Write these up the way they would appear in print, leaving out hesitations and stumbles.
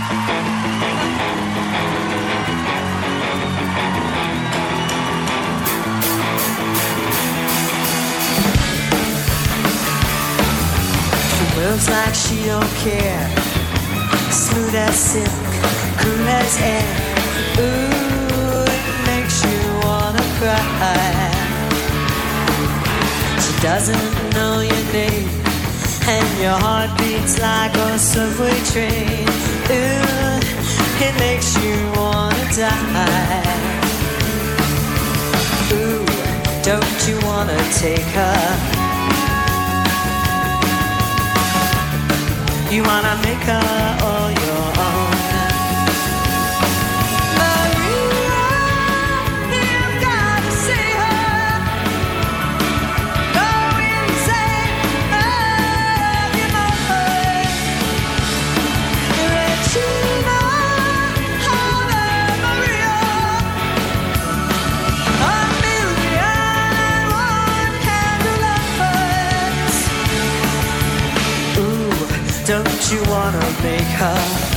Moves like she don't care. Smooth as silk, cool as air. Ooh, it makes you wanna cry. She doesn't know your name, and your heart beats like a subway train. Ooh, it makes you wanna die. Ooh, don't you wanna take her? You wanna make her all your own. Maria, you've gotta see her. Go insane, love you more. Regina, Ave Maria. A million and one candle lovers. Ooh, don't you wanna make her?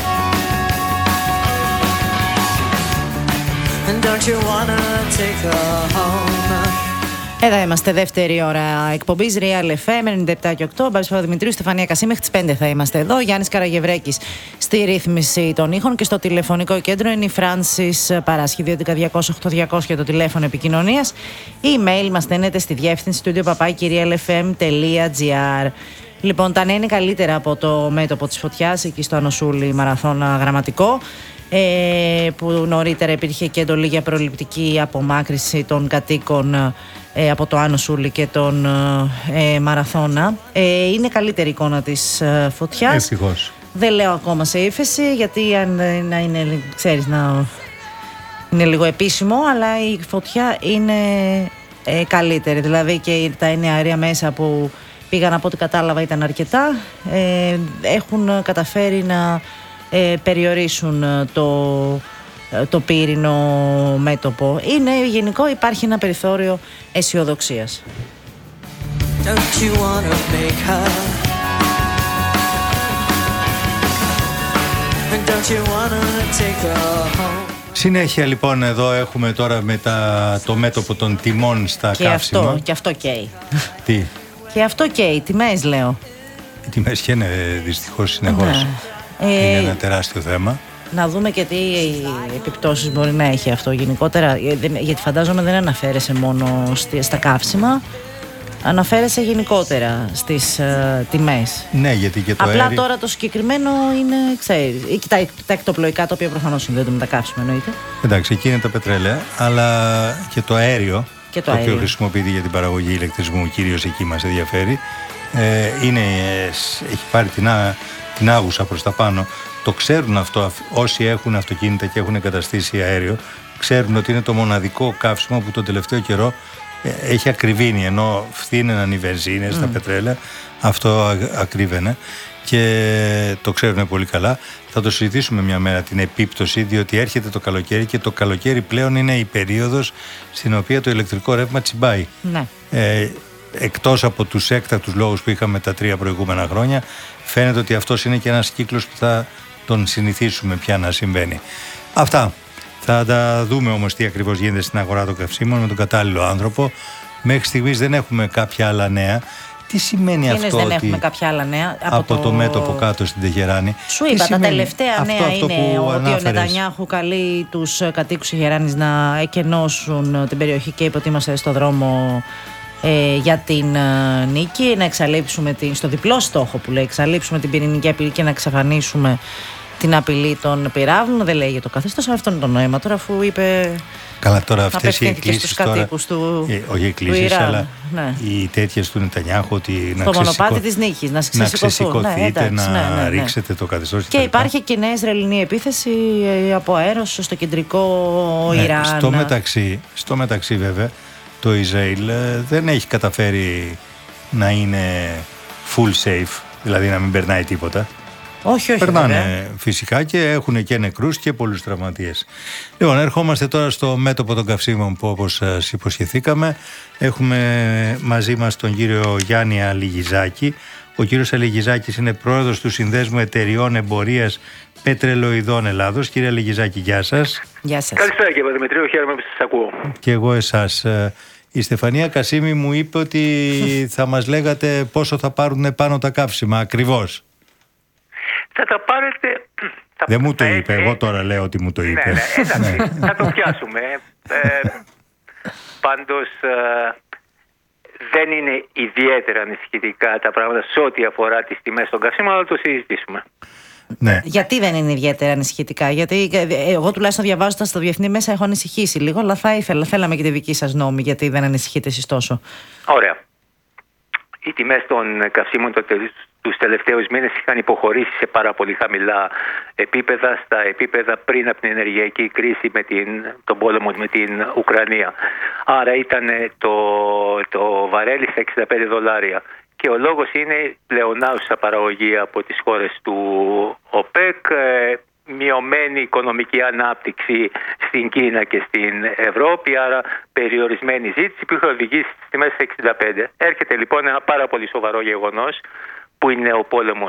And don't you wanna take her home? Εδώ είμαστε, δεύτερη ώρα εκπομπής Real FM 97 και 8. Μπάρις Παπαδημητρίου, Στεφανία Κασί, μέχρι τις 5 θα είμαστε εδώ. Γιάννης Καραγευρέκης στη ρύθμιση των ήχων και στο τηλεφωνικό κέντρο είναι η Φράνσις Παράσχη, 211-200-8200 για το τηλέφωνο επικοινωνίας. Η email μας στέλνετε στη διεύθυνση studio@realfm.gr. Λοιπόν, τα νέα είναι καλύτερα από το μέτωπο της φωτιάς εκεί στο Ανοσούλη Μαραθώνα Γραμματικό, που νωρίτερα υπήρχε και εντολή για προληπτική απομάκρυση των κατοίκων από το Άνω Σούλη και τον Μαραθώνα. Είναι καλύτερη εικόνα της φωτιάς. Ευτυχώς. Δεν λέω ακόμα σε ύφεση, γιατί αν να είναι, ξέρεις, να είναι λίγο επίσημο, αλλά η φωτιά είναι καλύτερη. Δηλαδή και τα είναι αέρια μέσα που πήγαν, από ό,τι κατάλαβα ήταν αρκετά, έχουν καταφέρει να περιορίσουν το πύρινο μέτωπο. Είναι γενικό, υπάρχει ένα περιθώριο αισιοδοξίας. Συνέχεια λοιπόν εδώ έχουμε τώρα με το μέτωπο των τιμών στα καύσιμα. Και αυτό καίει. Τι? Και αυτό καίει, τιμές λέω. Οι τιμές καίνε δυστυχώς συνεχώς. Είναι ένα τεράστιο θέμα. Να δούμε και τι επιπτώσεις μπορεί να έχει αυτό γενικότερα, γιατί φαντάζομαι δεν αναφέρεσαι μόνο στα καύσιμα, αναφέρεσαι γενικότερα στις τιμές. Ναι, γιατί και το απλά αέρι... τώρα το συγκεκριμένο είναι, ξέρεις, τα εκτοπλοϊκά, τα οποία προφανώς συνδέονται με τα καύσιμα, εννοείται. Εντάξει, εκεί είναι τα πετρέλαια, αλλά και το αέριο, το οποίο χρησιμοποιείται για την παραγωγή ηλεκτρισμού, κυρίως εκεί μας ενδιαφέρει, έχει πάρει την άγουσα προς τα πάνω. Το ξέρουν αυτό όσοι έχουν αυτοκίνητα και έχουν εγκαταστήσει αέριο, ξέρουν ότι είναι το μοναδικό καύσιμο που τον τελευταίο καιρό έχει ακριβήνει, ενώ φθήναιναν οι βενζίνες, τα πετρέλαια, αυτό ακρίβαινε και το ξέρουν πολύ καλά. Θα το συζητήσουμε μια μέρα την επίπτωση, διότι έρχεται το καλοκαίρι και το καλοκαίρι πλέον είναι η περίοδος στην οποία το ηλεκτρικό ρεύμα τσιμπάει. Ναι. Εκτός από τους έκτακτους λόγους που είχαμε τα 3 προηγούμενα χρόνια, φαίνεται ότι αυτός είναι και ένας κύκλος που θα τον συνηθίσουμε πια να συμβαίνει. Αυτά. Θα τα δούμε όμως τι ακριβώς γίνεται στην αγορά των καυσίμων με τον κατάλληλο άνθρωπο. Μέχρι στιγμής δεν έχουμε κάποια άλλα νέα. Τι σημαίνει αυτό δεν ότι έχουμε κάποια άλλα νέα από το μέτωπο κάτω στην Τεχεράνη? Σου είπα, τα τελευταία νέα είναι ότι ο Νετανιάχου καλεί τους κατοίκους Τεχεράνης να εκενώσουν την περιοχή και υποτίμασε στο δρόμο για την νίκη, να εξαλείψουμε στο διπλό στόχο που λέει, εξαλείψουμε την πυρηνική απειλή και να εξαφανίσουμε την απειλή των πυράβλων. Δεν λέει για το καθεστώς, αυτό είναι το νόημα τώρα, αφού είπε. Καλά, τώρα αυτές οι εκκλήσεις τώρα, όχι εκκλήσεις, αλλά οι τέτοιες του Νετανιάχου ότι στο μονοπάτι της νίκης, να ξεσηκωθείτε, να ρίξετε το καθεστώς. Και υπάρχει και νέα Ισραηλινή επίθεση από αέρος στο κεντρικό Ιράν. Στο μεταξύ βέβαια το Ισραήλ δεν έχει καταφέρει να είναι full safe, δηλαδή να μην περνάει τίποτα. Όχι, περνάνε βέβαια. Φυσικά και έχουν και νεκρούς και πολλούς τραυματίες. Λοιπόν, ερχόμαστε τώρα στο μέτωπο των καυσίμων που, όπως σας υποσχεθήκαμε, έχουμε μαζί μας τον κύριο Γιάννη Αλιγιζάκη, Ο κύριος Αλιγιζάκης είναι πρόεδρος του Συνδέσμου Εταιριών Εμπορίας Πετρελοειδών Ελλάδος. Κύριε Αλιγιζάκη, γεια σας. Γεια σας. Καλησπέρα κύριε Δημητρίου, χαίρομαι που σας ακούω. Και εγώ εσάς. Η Στεφανία Κασίμη μου είπε ότι θα μας λέγατε πόσο θα πάρουν πάνω τα καύσιμα ακριβώς. Θα τα πάρετε... Δεν μου το είπε, εγώ τώρα λέω ότι μου το είπε. Ναι, εντάξει, θα το πιάσουμε. Πάντως δεν είναι ιδιαίτερα ανησυχητικά τα πράγματα σε ό,τι αφορά τις τιμές των καυσίμων, αλλά το συζητήσουμε. Ναι. Γιατί δεν είναι ιδιαίτερα ανησυχητικά? Γιατί εγώ τουλάχιστον διαβάζοντας στο διεθνή μέσα έχω ανησυχήσει λίγο, αλλά θέλαμε και τη δική σας νόμη, γιατί δεν ανησυχείτε εσείς τόσο. Ωραία. Οι τιμές των καυσίμων τους τελευταίους μήνες είχαν υποχωρήσει σε πάρα πολύ χαμηλά επίπεδα, στα επίπεδα πριν από την ενεργειακή κρίση με τον πόλεμο με την Ουκρανία. Άρα ήταν το βαρέλι στα $65. Και ο λόγος είναι πλεονάζουσα παραγωγή από τις χώρες του ΟΠΕΚ, μειωμένη οικονομική ανάπτυξη στην Κίνα και στην Ευρώπη, άρα περιορισμένη ζήτηση που είχε οδηγήσει στις τιμές 65. Έρχεται λοιπόν ένα πάρα πολύ σοβαρό γεγονός που είναι ο πόλεμος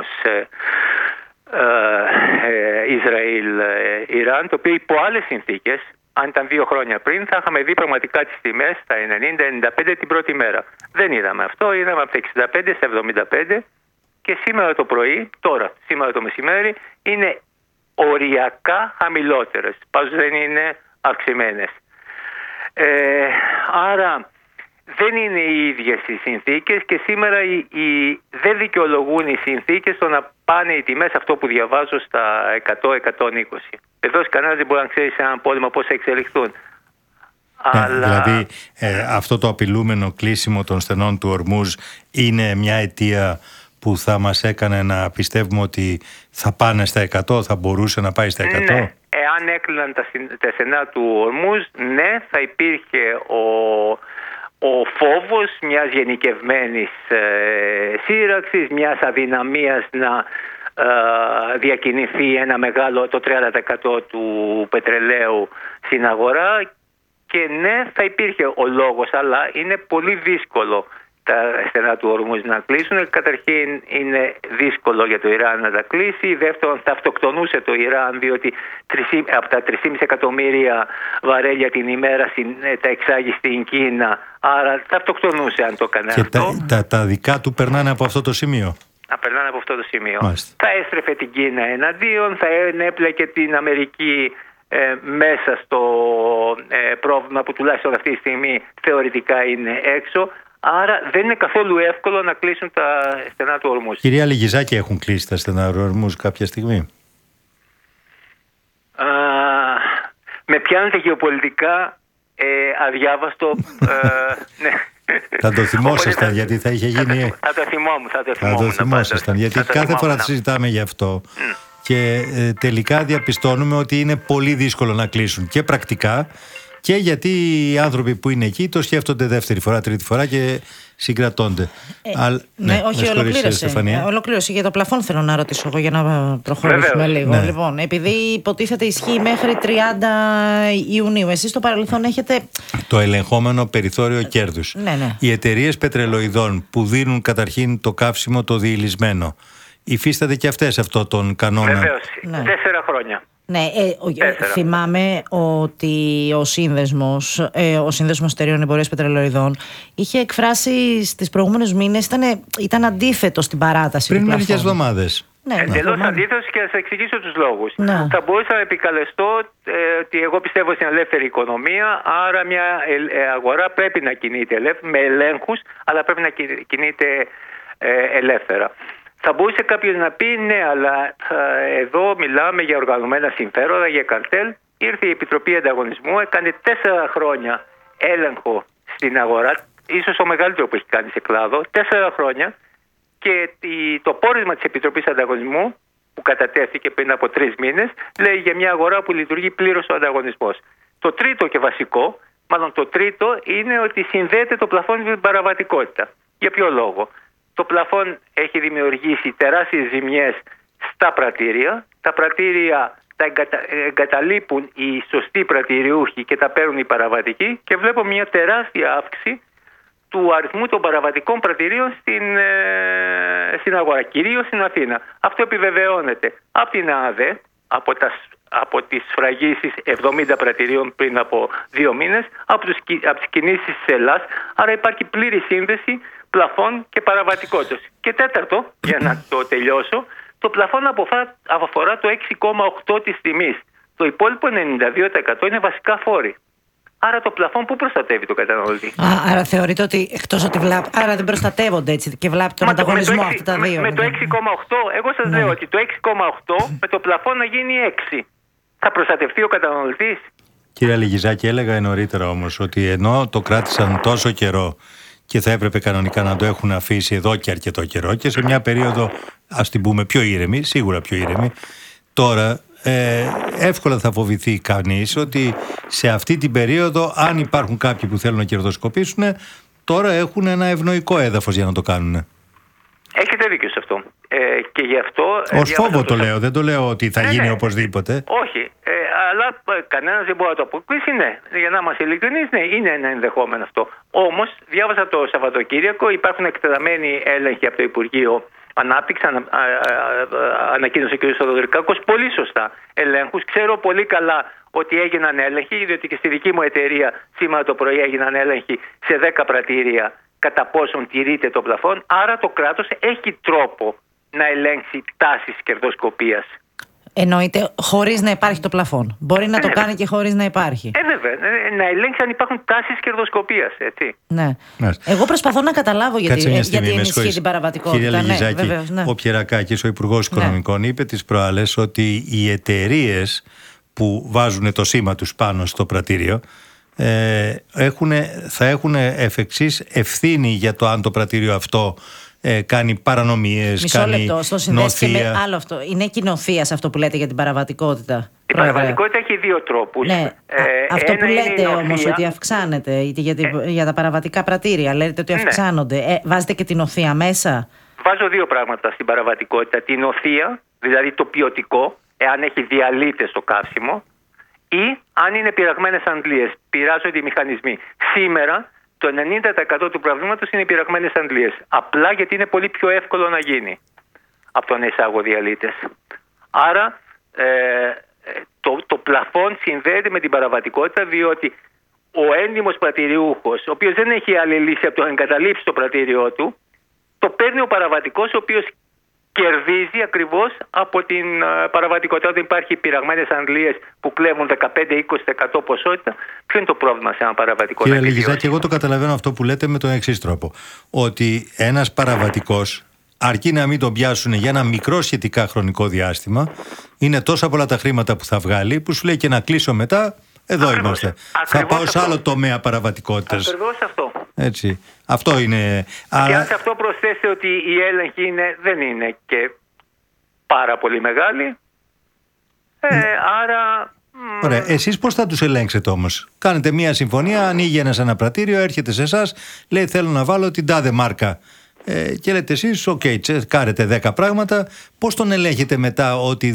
Ισραήλ-Ιράν, το οποίο υπό άλλες συνθήκες, αν ήταν 2 χρόνια πριν, θα είχαμε δει πραγματικά τις τιμές στα 90-95 την πρώτη μέρα. Δεν είδαμε αυτό, είδαμε από τα 65 στα 75 και σήμερα το πρωί, σήμερα το μεσημέρι, είναι οριακά χαμηλότερες, πάντως δεν είναι αυξημένες. Άρα δεν είναι οι ίδιες οι συνθήκες και σήμερα δεν δικαιολογούν οι συνθήκες στο να πάνε οι τιμές, αυτό που διαβάζω, στα 100-120. Εδώ κανένας δεν μπορεί να ξέρει σε έναν πόλεμο πώς θα εξελιχθούν. Δηλαδή αυτό το απειλούμενο κλείσιμο των στενών του Ορμούζ είναι μια αιτία που θα μας έκανε να πιστεύουμε ότι θα πάνε στα 100, θα μπορούσε να πάει στα 100. Ναι, εάν έκλειναν τα στενά του Ορμούζ, ναι, θα υπήρχε ο φόβος μιας γενικευμένης σύραξης, μιας αδυναμίας να διακινηθεί ένα μεγάλο, το 30% του πετρελαίου στην αγορά, και ναι, θα υπήρχε ο λόγος, αλλά είναι πολύ δύσκολο τα στενά του Ορμούζ να κλείσουν. Καταρχήν είναι δύσκολο για το Ιράν να τα κλείσει. Δεύτερον, θα αυτοκτονούσε το Ιράν, διότι από τα 3,5 εκατομμύρια βαρέλια την ημέρα τα εξάγει στην Κίνα. Άρα θα αυτοκτονούσε αν το έκανε αυτό. Και τα δικά του περνάνε από αυτό το σημείο. Περνάνε από αυτό το σημείο. Μάλιστα. Θα έστρεφε την Κίνα εναντίον, θα έπλεκε την Αμερική μέσα στο πρόβλημα που τουλάχιστον αυτή τη στιγμή θεωρητικά είναι έξω. Άρα δεν είναι καθόλου εύκολο να κλείσουν τα στενά του Ορμούζ. Κυρία Αλιγιζάκη, έχουν κλείσει τα στενά του Ορμούζ κάποια στιγμή? Με πιάνετε γεωπολιτικά αδιάβαστο. Ναι. Θα το θυμόσασταν, γιατί θα είχε γίνει. Θα το θυμόσασταν, γιατί κάθε φορά συζητάμε γι' αυτό. Και τελικά διαπιστώνουμε ότι είναι πολύ δύσκολο να κλείσουν και πρακτικά, και γιατί οι άνθρωποι που είναι εκεί το σκέφτονται δεύτερη φορά, τρίτη φορά και συγκρατώνται. Ναι, όχι, ολοκλήρωσε. Για το πλαφόν θέλω να ρωτήσω εγώ, για να προχωρήσουμε λίγο. Ναι. Λοιπόν, επειδή υποτίθεται ισχύει μέχρι 30 Ιουνίου, εσείς στο παρελθόν έχετε το ελεγχόμενο περιθώριο κέρδους. Ναι. Οι εταιρείες πετρελοειδών που δίνουν καταρχήν το καύσιμο το διηλυσμένο, υφίσταται και αυτές αυτό τον κανόνα? Βεβαίως, 4 χρόνια. Ναι, θυμάμαι ότι ο Σύνδεσμος Εταιρείων Εμπορίας Πετρελοειδών είχε εκφράσει στις προηγούμενους μήνες, ήταν αντίθετο στην παράταση. Πριν μερικές εβδομάδες. Εντελώς αντίθετος, και θα σας εξηγήσω τους λόγους. Θα μπορούσα να επικαλεστώ ότι εγώ πιστεύω στην ελεύθερη οικονομία, άρα μια αγορά πρέπει να κινείται με ελέγχους, αλλά πρέπει να κινείται ελεύθερα. Θα μπορούσε κάποιος να πει ναι, αλλά εδώ μιλάμε για οργανωμένα συμφέροντα, για καρτέλ. Ήρθε η Επιτροπή Ανταγωνισμού, έκανε 4 χρόνια έλεγχο στην αγορά, ίσως ο μεγαλύτερο που έχει κάνει σε κλάδο, 4 χρόνια, και το πόρισμα της Επιτροπής Ανταγωνισμού, που κατατέθηκε πριν από 3 μήνες, λέει για μια αγορά που λειτουργεί πλήρως ο ανταγωνισμός. Το τρίτο και βασικό, είναι ότι συνδέεται το πλαφόν με την παραβατικότητα. Για ποιο λόγο? Το πλαφόν έχει δημιουργήσει τεράστιες ζημιές στα πρατήρια. Τα πρατήρια τα εγκαταλείπουν οι σωστοί πρατηριούχοι και τα παίρνουν οι παραβατικοί, και βλέπω μια τεράστια αύξηση του αριθμού των παραβατικών πρατηρίων στην αγορά, κυρίως στην Αθήνα. Αυτό επιβεβαιώνεται από την ΑΔΕ, από τις σφραγίσεις 70 πρατηρίων πριν από 2 μήνες, από τις κινήσεις της Ελλάς. Άρα υπάρχει πλήρη σύνδεση πλαφών και παραβατικότητας. Και τέταρτο, για να το τελειώσω, το πλαφόν αφορά το 6,8 της τιμής. Το υπόλοιπο 92% είναι βασικά φόροι. Άρα το πλαφόν που προστατεύει το καταναλωτή. Άρα θεωρείτε ότι εκτός ότι βλάπτει, άρα δεν προστατεύονται έτσι και βλάπτει τον ανταγωνισμό αυτά τα δύο. Με το 6,8, εγώ σας λέω ότι το 6,8 με το πλαφόν να γίνει 6. Θα προστατευτεί ο καταναλωτής. Κύριε Λιγιζάκη, έλεγα νωρίτερα όμως ότι ενώ το κράτησαν τόσο καιρό και θα έπρεπε κανονικά να το έχουν αφήσει εδώ και αρκετό καιρό και σε μια περίοδο, ας την πούμε, πιο ήρεμη, σίγουρα πιο ήρεμη, τώρα εύκολα θα φοβηθεί κανείς ότι σε αυτή την περίοδο, αν υπάρχουν κάποιοι που θέλουν να κερδοσκοπήσουν, τώρα έχουν ένα ευνοϊκό έδαφος για να το κάνουν. Έχετε δίκιο σε αυτό. Και γι' αυτό. Ως φόβο το λέω, δεν το λέω ότι θα γίνει οπωσδήποτε. Όχι. Αλλά κανένας δεν μπορεί να το αποκλείσει, ναι. Για να είμαστε ειλικρινείς, ναι, είναι ένα ενδεχόμενο αυτό. Όμως, διάβασα το Σαββατοκύριακο, υπάρχουν εκτεταμένοι έλεγχοι από το Υπουργείο Ανάπτυξη, ανακοίνωσε ο κ. Θοδωρικάκος, πολύ σωστά ελέγχους. Ξέρω πολύ καλά ότι έγιναν έλεγχοι, διότι και στη δική μου εταιρεία σήμερα το πρωί έγιναν έλεγχοι σε 10 πρατήρια κατά πόσον τηρείται το πλαφόν. Άρα το κράτος έχει τρόπο να ελέγξει τάσεις κερδοσκοπίας. Εννοείται χωρίς να υπάρχει το πλαφόν. Μπορεί να το κάνει και χωρίς να υπάρχει. Βέβαια. Να ελέγξει αν υπάρχουν τάσεις κερδοσκοπίας, έτσι. Ναι. Εγώ προσπαθώ να καταλάβω γιατί ενισχύει την παραβατικότητα. Κύριε Λιγιζάκη, ο Πιερακάκης, ο Υπουργός Οικονομικών, είπε τις προάλλες ότι οι εταιρείες που βάζουν το σήμα τους πάνω στο πρατήριο θα έχουν εφ' εξής ευθύνη για το αν το πρατήριο αυτό κάνει παρανομίες, κάνει λεπτό, στο συνδέσει και με άλλο αυτό. Είναι κοινοθείας αυτό που λέτε για την παραβατικότητα. Η παραβατικότητα έχει δύο τρόπους. Ναι. Αυτό που λέτε όμως ότι αυξάνεται για τα παραβατικά πρατήρια, λέτε ότι αυξάνονται. Βάζετε και την οθεία μέσα. Βάζω δύο πράγματα στην παραβατικότητα. Την οθεία, δηλαδή το ποιοτικό, εάν έχει διαλύτες στο καύσιμο, ή αν είναι πειραγμένες αντλίες. Πειράζονται οι μηχανισμοί. Σήμερα το 90% του προβλήματος είναι οι πειραγμένες αντλίες. Απλά γιατί είναι πολύ πιο εύκολο να γίνει από το να εισάγω διαλύτες. Άρα το πλαφόν συνδέεται με την παραβατικότητα, διότι ο έντιμος πρατηριούχος, ο οποίος δεν έχει άλλη λύση από το να εγκαταλείψει το πρατήριό του, το παίρνει ο παραβατικός, ο οποίος κερδίζει ακριβώς από την παραβατικότητα. Όταν υπάρχει πειραγμένες αντλίες που κλέβουν 15-20% ποσότητα, ποιο είναι το πρόβλημα σε ένα παραβατικό? Κύριε Λιγιζάκη, εγώ το καταλαβαίνω αυτό που λέτε με τον εξής τρόπο. Ότι ένας παραβατικός, αρκεί να μην τον πιάσουν για ένα μικρό σχετικά χρονικό διάστημα, είναι τόσα πολλά τα χρήματα που θα βγάλει, που σου λέει και να κλείσω μετά, εδώ είμαστε. Θα πάω σε άλλο τομέα παραβατικότητας. Ακριβώς αυτό. Έτσι. Αυτό είναι. Και αν σε αυτό προσθέσετε ότι η έλεγχη δεν είναι και πάρα πολύ μεγάλη, άρα... Ωραία. Εσείς πώς θα τους ελέγξετε όμως? Κάνετε μια συμφωνία, ανοίγει ένα πρατήριο, έρχεται σε εσάς, λέει θέλω να βάλω την τάδε μάρκα. Και λέτε εσείς, τσεκάρετε 10 πράγματα. Πώς τον ελέγχετε μετά ότι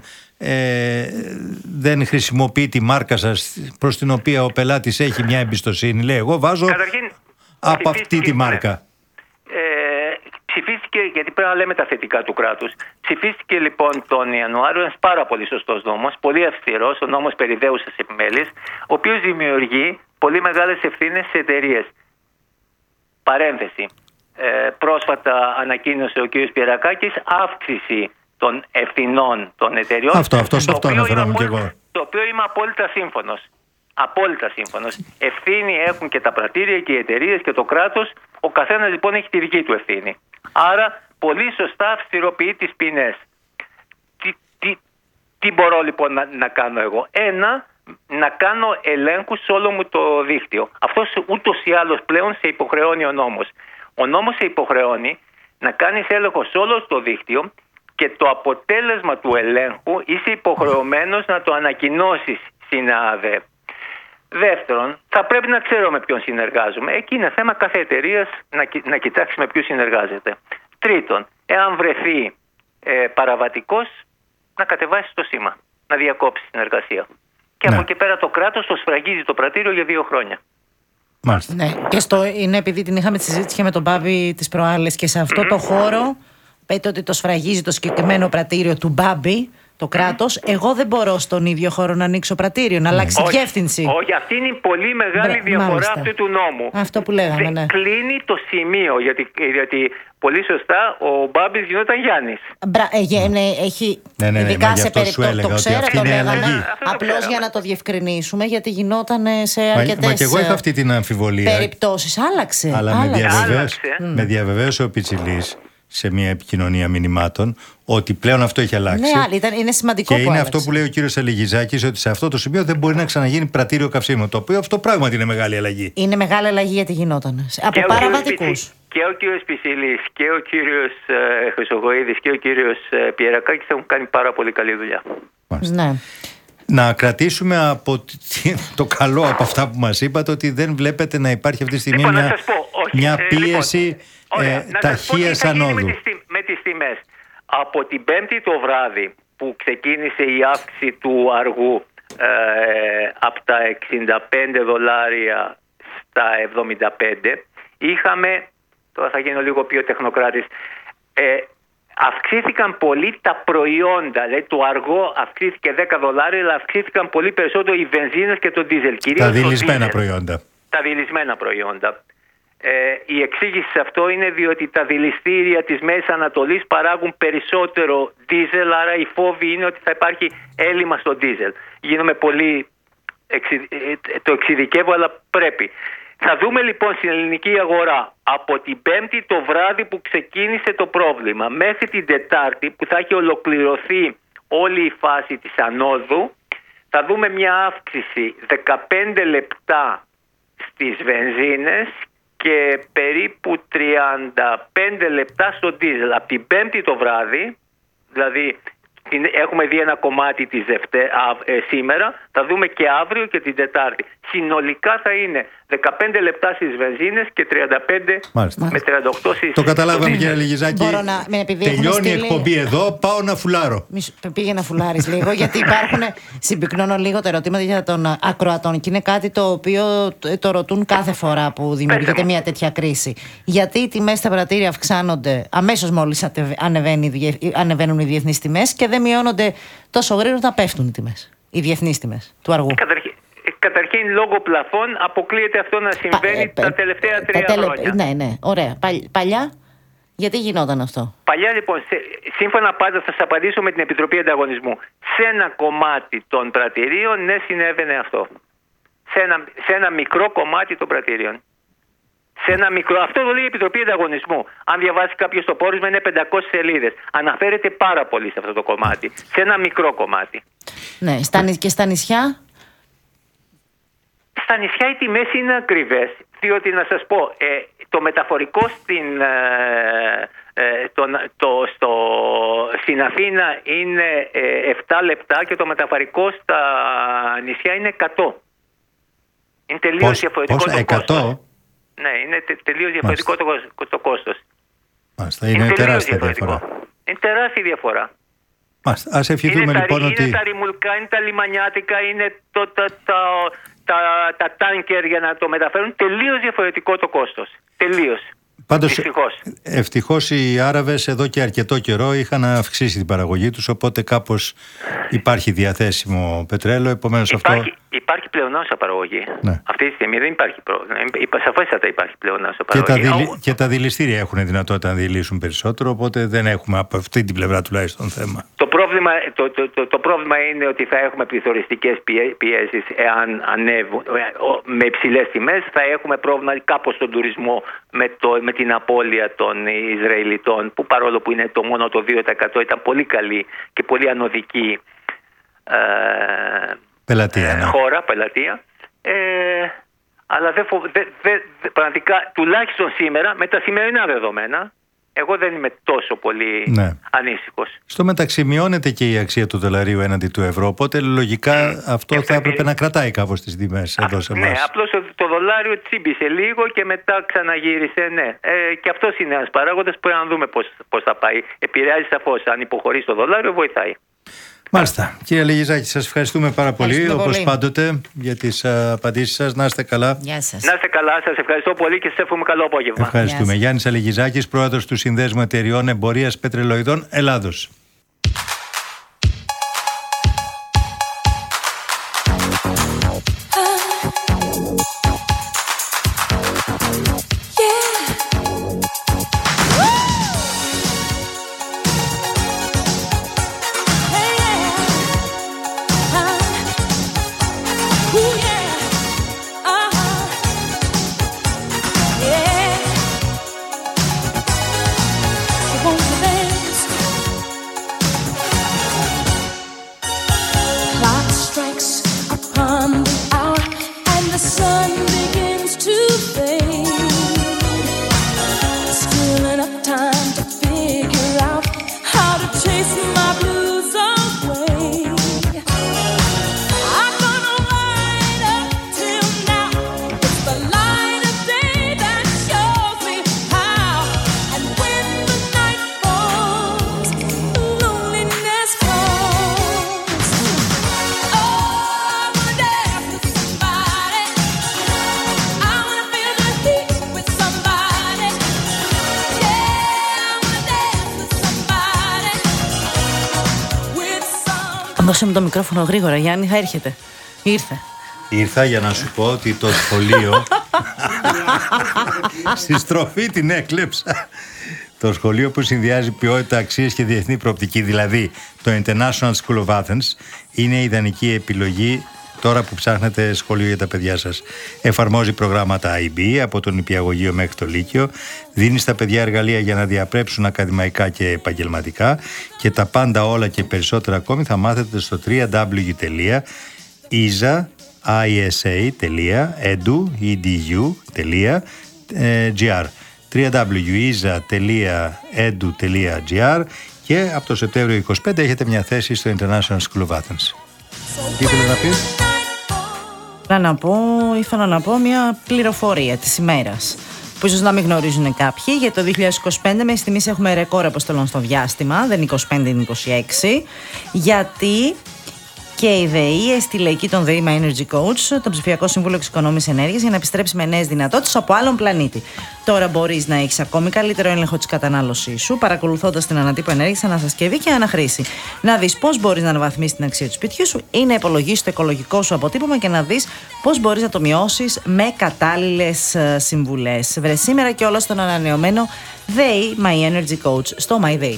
δεν χρησιμοποιεί τη μάρκα σας προς την οποία ο πελάτης έχει μια εμπιστοσύνη? Λέει εγώ βάζω από αυτή τη μάρκα. Ψηφίστηκε, γιατί πρέπει να λέμε τα θετικά του κράτους. Ψηφίστηκε λοιπόν τον Ιανουάριο ένας πάρα πολύ σωστός νόμος, πολύ αυστηρός, ο νόμος περί δέουσας επιμέλειας, ο οποίος δημιουργεί πολύ μεγάλες ευθύνες σε εταιρείες. Παρένθεση. Πρόσφατα ανακοίνωσε ο κ. Πιερακάκης αύξηση των ευθυνών των εταιριών. Αυτό αναφέρομαι και εγώ. Το οποίο είμαι απόλυτα σύμφωνος. Απόλυτα σύμφωνος. Ευθύνη έχουν και τα πρατήρια και οι εταιρείες και το κράτος. Ο καθένας λοιπόν έχει τη δική του ευθύνη. Άρα πολύ σωστά αυστηροποιεί τις ποινές. Τι μπορώ λοιπόν να κάνω εγώ? Να κάνω ελέγχους σε όλο μου το δίκτυο. Αυτός ούτως ή άλλως πλέον σε υποχρεώνει ο νόμος. Ο νόμος σε υποχρεώνει να κάνεις έλεγχο σε όλο το δίκτυο και το αποτέλεσμα του ελέγχου είσαι υποχρεωμένος να το ανακοινώσεις στην ΑΔΕ. Δεύτερον, θα πρέπει να ξέρω με ποιον συνεργάζομαι. Εκεί είναι θέμα κάθε εταιρείας να κοιτάξει με ποιον συνεργάζεται. Τρίτον, εάν βρεθεί παραβατικός, να κατεβάσει το σήμα, να διακόψει την εργασία. Και από εκεί πέρα το κράτος το σφραγίζει το πρατήριο για 2 χρόνια. Μάλιστα. Ναι, και είναι επειδή την είχαμε τη συζήτηση και με τον Μπάμπη τις προάλλες, και σε αυτό το χώρο πείτε ότι το σφραγίζει το συγκεκριμένο πρατήριο του Μπάμπη, το κράτος. Εγώ δεν μπορώ στον ίδιο χώρο να ανοίξω πρατήριο, να αλλάξει διεύθυνση. Όχι, αυτή είναι η πολύ μεγάλη διαφορά μάλιστα. αυτού του νόμου. Αυτό που λέγαμε, ναι. Κλείνει το σημείο, γιατί πολύ σωστά ο Μπάμπης γινόταν Γιάννης. Έχει Ναι, ειδικά σε περιπτώσεις, το ξέρω, αυτή το είναι λέγαμε. αλλαγή. Απλώς για να το διευκρινίσουμε, γιατί γινόταν σε αρκετές Μα και εγώ είχα αυτή την αμφιβολία. περιπτώσεις. Άλλαξε. Αλλά με διαβεβαίωσε ο Πιτσιλής σε μια επικοινωνία μηνυμάτων ότι πλέον αυτό έχει αλλάξει. Ναι, είναι σημαντικό. Και που είναι άλλαξε. αυτό που λέει ο κύριος Αλιγιζάκης, ότι σε αυτό το σημείο δεν μπορεί να ξαναγίνει πρατήριο καυσίμων. Το οποίο αυτό πράγματι είναι μεγάλη αλλαγή. Είναι μεγάλη αλλαγή γιατί γινόταν. Από παραβατικούς. Και ο κύριος Πιτσιλής και ο κύριος Χρυσογοίδης και ο κύριος Πιερακάκης έχουν κάνει πάρα πολύ καλή δουλειά. Ναι. Να κρατήσουμε από το καλό από αυτά που μας είπατε, ότι δεν βλέπετε να υπάρχει αυτή τη στιγμή μια πίεση ταχείας ανόδου. Με τις τιμές. Από την Πέμπτη το βράδυ που ξεκίνησε η αύξηση του αργού από τα $65 στα 75, είχαμε, τώρα θα γίνω λίγο πιο τεχνοκράτης, αυξήθηκαν πολύ τα προϊόντα. Δηλαδή το αργό αυξήθηκε $10, αλλά αυξήθηκαν πολύ περισσότερο οι βενζίνες και το ντίζελ. Τα δειλισμένα προϊόντα. Τα δειλισμένα προϊόντα. Η εξήγηση σε αυτό είναι διότι τα δειλιστήρια της Μέσης Ανατολής παράγουν περισσότερο ντίζελ, άρα η φόβη είναι ότι θα υπάρχει έλλειμμα στο ντίζελ. Γίνομαι πολύ, το εξειδικεύω, αλλά πρέπει. Θα δούμε λοιπόν στην ελληνική αγορά από την Πέμπτη το βράδυ που ξεκίνησε το πρόβλημα μέχρι την Τετάρτη που θα έχει ολοκληρωθεί όλη η φάση της ανόδου, θα δούμε μια αύξηση 15 λεπτά στις βενζίνες και περίπου 35 λεπτά στο ντίζελ. Από την Πέμπτη το βράδυ, δηλαδή έχουμε δει ένα κομμάτι σήμερα, θα δούμε και αύριο και την Τετάρτη. Συνολικά θα είναι 15 λεπτά στις βενζίνες και 35 Μάλιστα. με 38 στις... Το καταλάβαμε, κύριε Λιγιζάκη. Τελειώνει η εκπομπή εδώ, πάω να φουλάρω. Πήγε να φουλάρεις λίγο, γιατί συμπυκνώνω λίγο τα ερωτήματα για τον ακροατών και είναι κάτι το οποίο το ρωτούν κάθε φορά που δημιουργείται μια τέτοια κρίση. Γιατί οι τιμές στα πρατήρια αυξάνονται αμέσως μόλις ανεβαίνουν οι διεθνείς τιμές και δεν μειώνονται τόσο γρήγορα όταν πέφτουν οι τιμές, οι διεθνείς τιμές του αργού. Καταρχήν, λόγω πλαφών αποκλείεται αυτό να συμβαίνει τα τελευταία 3 χρόνια. Ναι, ωραία. Παλιά, γιατί γινόταν αυτό? Παλιά, λοιπόν, σύμφωνα πάντα θα σας απαντήσω με την Επιτροπή Ανταγωνισμού. Σε ένα κομμάτι των πρατηρίων, ναι, συνέβαινε αυτό. Σε ένα μικρό κομμάτι των πρατηρίων. Αυτό το λέει η Επιτροπή Ανταγωνισμού. Αν διαβάσει κάποιος το πόρισμα, είναι 500 σελίδες. Αναφέρεται πάρα πολύ σε αυτό το κομμάτι. Σε ένα μικρό κομμάτι. Ναι, και στα νησιά? Στα νησιά οι τιμές είναι ακριβές, διότι να σας πω, το μεταφορικό στην Αθήνα είναι 7 λεπτά και το μεταφορικό στα νησιά είναι 100. Είναι τελείως διαφορετικό το κόστος. Ναι, είναι τελείως διαφορετικό το κόστος. Μάλιστα, είναι τεράστια διαφορά. Είναι τεράστια διαφορά. Μάλιστα, ας ευχηθούμε λοιπόν ότι... Είναι τα ρημουλκά, είναι τα λιμανιάτικα, είναι τα τάνκερ για να το μεταφέρουν. Τελείως διαφορετικό το κόστος. Τελείως. Πάντως, ευτυχώς οι Άραβες εδώ και αρκετό καιρό είχαν αυξήσει την παραγωγή τους, οπότε κάπως υπάρχει διαθέσιμο πετρέλαιο. Επομένως υπάρχει πλεονάσια παραγωγή. Ναι. Αυτή τη στιγμή δεν υπάρχει πρόβλημα. Σαφέστατα υπάρχει πλεονάσια παραγωγή. Και τα δειλιστήρια έχουν δυνατότητα να δειλήσουν περισσότερο, οπότε δεν έχουμε από αυτή την πλευρά τουλάχιστον θέμα. Το πρόβλημα είναι ότι θα έχουμε πληθωριστικές πιέσεις εάν ανέβουν με υψηλές τιμές. Θα έχουμε πρόβλημα κάπως στον τουρισμό με την απώλεια των Ισραηλιτών, που παρόλο που είναι μόνο το 2% ήταν πολύ καλή και πολύ ανωδική πελατεία. Αλλά πραγματικά, τουλάχιστον σήμερα, με τα σημερινά δεδομένα, εγώ δεν είμαι τόσο πολύ ανήσυχος. Στο μεταξύ μειώνεται και η αξία του δολαρίου έναντι του ευρώ, οπότε λογικά αυτό θα έπρεπε να κρατάει κάπως τις τιμές εδώ σε εμάς. Ναι, απλώς το δολάριο τσίμπησε λίγο και μετά ξαναγύρισε, ναι. Και αυτός είναι ένας παράγοντας που πρέπει να δούμε πώς θα πάει. Επηρεάζει σαφώς, αν υποχωρήσει το δολάριο βοηθάει. Μάλιστα. Κύριε Λεγιζάκη, σας ευχαριστούμε πάρα πολύ, όπως πάντοτε, για τις απαντήσεις σας. Να είστε καλά. Γεια σας. Να είστε καλά, σας ευχαριστώ πολύ και σας εύχομαι καλό απόγευμα. Ευχαριστούμε. Γιάννης Αλεγιζάκης, πρόεδρος του Συνδέσμου Εταιριών Εμπορίας Πετρελοειδών Ελλάδος. Δώσε μου το μικρόφωνο γρήγορα, Γιάννη, θα έρχεται. Ήρθα για να σου πω ότι το σχολείο στη στροφή την έκλεψα. Το σχολείο που συνδυάζει ποιότητα, αξίες και διεθνή προοπτική, δηλαδή το International School of Athens, είναι η ιδανική επιλογή τώρα που ψάχνετε σχολείο για τα παιδιά σας. Εφαρμόζει προγράμματα IB από τον νηπιαγωγείο μέχρι το λύκειο, δίνει στα παιδιά εργαλεία για να διαπρέψουν ακαδημαϊκά και επαγγελματικά και τα πάντα όλα και περισσότερα ακόμη θα μάθετε στο www.isa.edu.gr www.isa.edu.gr και από το Σεπτέμβριο 25 έχετε μια θέση στο International School of Athens. Τι ήθελε να πεις? Ήθελα να πω μια πληροφορία της ημέρας που ίσως να μην γνωρίζουν κάποιοι. Για το 2025 μέχρι στιγμής έχουμε ρεκόρ αποστολών στο διάστημα, δεν είναι 25, είναι 26, γιατί και η ΔΕΗ έστειλε εκεί τον ΔΕΗ My Energy Coach, τον ψηφιακό σύμβουλο εξοικονόμησης ενέργειας, για να επιστρέψει με νέες δυνατότητες από άλλον πλανήτη. Τώρα μπορείς να έχεις ακόμη καλύτερο έλεγχο της κατανάλωσής σου, παρακολουθώντας την ανατύπω ενέργειας, ανασκευή και αναχρήση. Να δεις πώς μπορείς να αναβαθμίσεις την αξία του σπιτιού σου ή να υπολογίσεις το οικολογικό σου αποτύπωμα και να δεις πώς μπορείς να το μειώσεις με κατάλληλες συμβουλές. Βρε σήμερα και όλα στον ανανεωμένο ΔΕΗ My Energy Coach στο MyDay.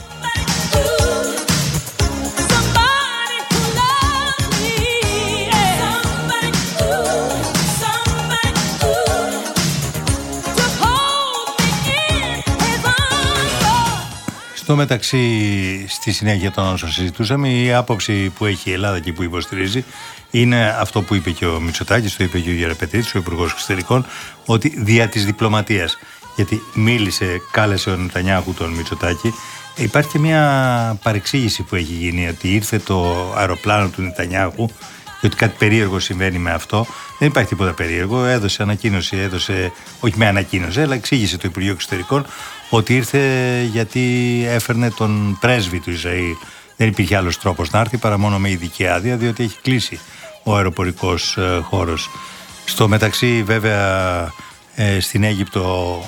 Στο μεταξύ, στη συνέχεια των όσων συζητούσαμε, η άποψη που έχει η Ελλάδα και που υποστηρίζει είναι αυτό που είπε και ο Μητσοτάκης, το είπε και ο Γεραπετρίτης, ο Υπουργός Εξωτερικών, ότι δια της διπλωματίας, γιατί κάλεσε ο Νετανιάχου τον Μητσοτάκη. Υπάρχει και μια παρεξήγηση που έχει γίνει, ότι ήρθε το αεροπλάνο του Νετανιάχου και ότι κάτι περίεργο συμβαίνει με αυτό. Δεν υπάρχει τίποτα περίεργο. Έδωσε ανακοίνωση, όχι με ανακοίνωση, αλλά εξήγησε το Υπουργείο Εξωτερικών ότι ήρθε γιατί έφερνε τον πρέσβη του Ισραήλ. Δεν υπήρχε άλλος τρόπος να έρθει παρά μόνο με ειδική άδεια, διότι έχει κλείσει ο αεροπορικός χώρος. Στο μεταξύ, βέβαια, στην Αίγυπτο